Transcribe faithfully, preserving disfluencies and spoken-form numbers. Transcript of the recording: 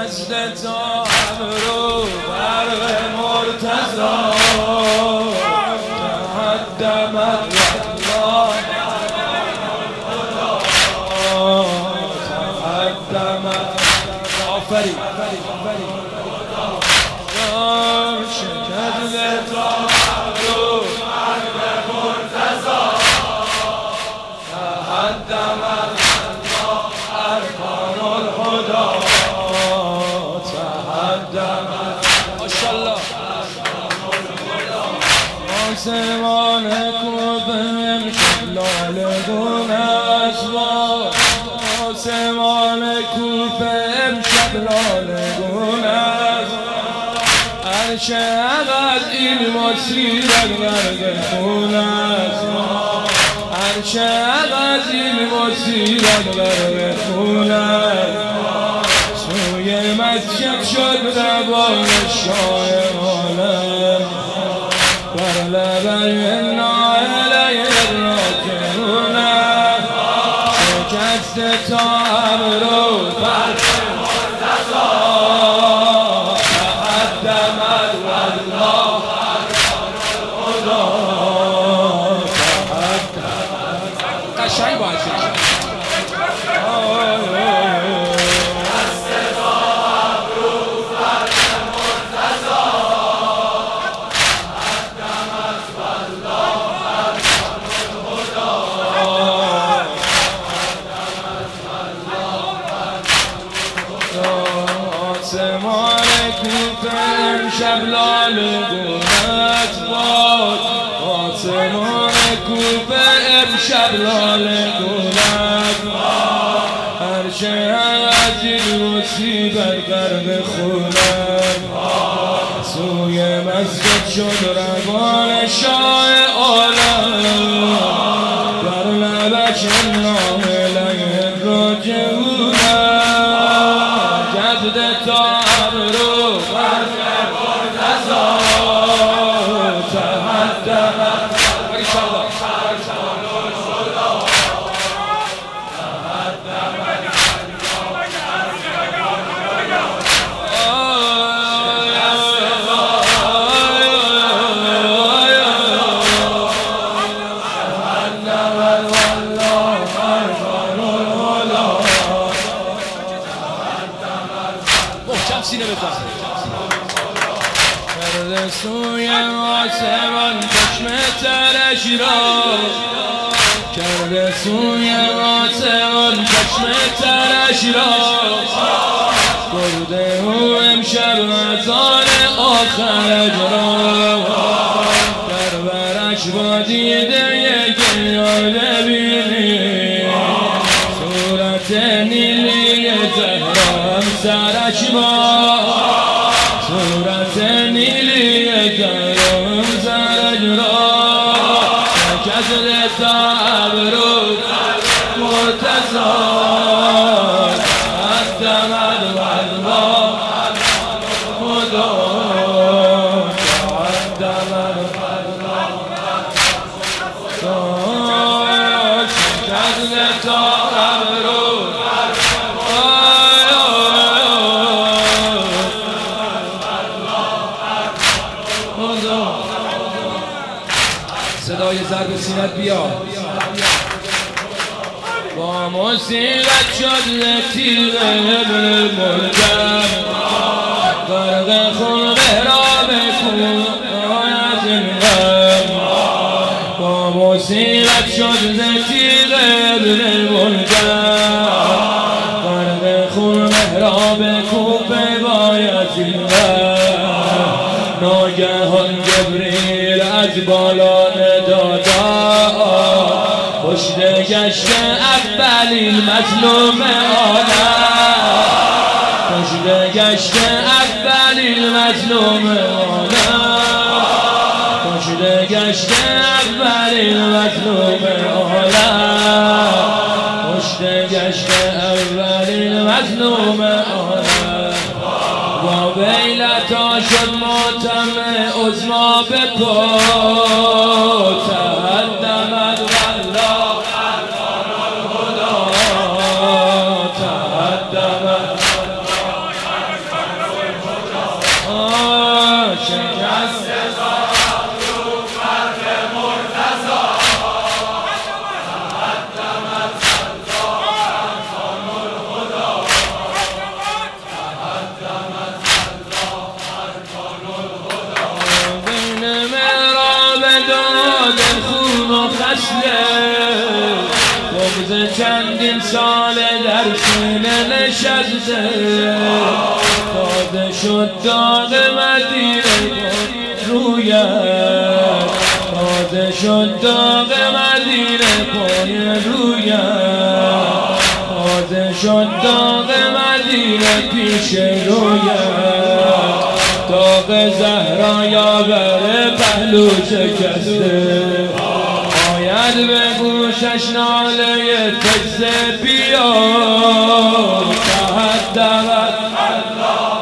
شکست تا ابرو برق مرتضی تقدمت والله تقدمت آفرین شکست تا ابرو برق مرتضی تقدمت ارکان الهدی تقدمت ماشاءالله آسمان کوفه امشب لاله گون است آسمان کوفه امشب لاله گون است عرش عقد این مصیبت غرق خون است عرش عقد این مصیبت غرق خون است سوی مسجد شد روان شاه عالم بر لبه نائله راکعون است شکست تا ابرو برق مرتضی تقدمت والله تقدمت قشنگ باید شد آسمان کوفه امشب لاله گونت باد آسمان کوفه امشب لاله گونت باد عرش از این مصیبت غرق خونت باد سوی مسجد شد روان شاه عالم بر لبش ناله راجعون جد تا ابرو برق مرتضی تقدمت ماشاءالله سینه بزن کرده سوی آسمان چشم ترش را کرده سوی آسمان چشم ترش را برده او امشب اذان آخرج را در برش با دیده گریان بینی صورت نیلی زهرا همسرش با صورت نیلی زهرا همسرش را شکست تا ابرو مرتضی تقدمت والله خدا تقدمت شکست تا ابرو صدای ضرب سینت بیا با مصیبت شد تیغ ابن ملجم غرق خون محراب کن از این غم با مصیبت شد تیغ ابن ملجم غرق خون محراب کوفه باید این غم ناگهان جبریل از بالا ندادا پشت گشت اولین مظلوم عالم پشت گشت اولین مظلوم عالم پشت گشت اولین مظلوم عالم پشت گشت اولین مظلوم عالم با بیلتا شد ماتم عظما به پا تقدمت والله ارکان الهدی تقدمت رساله در سینه نشسته تازه شد داغ مدینه رویت تازه شد داغ مدینه پای رویت تازه شد داغ مدینه پیش رویت داغ زهرا یاور پهلو شکسته باید به گوشش ناله تکسه بیاد که حد دود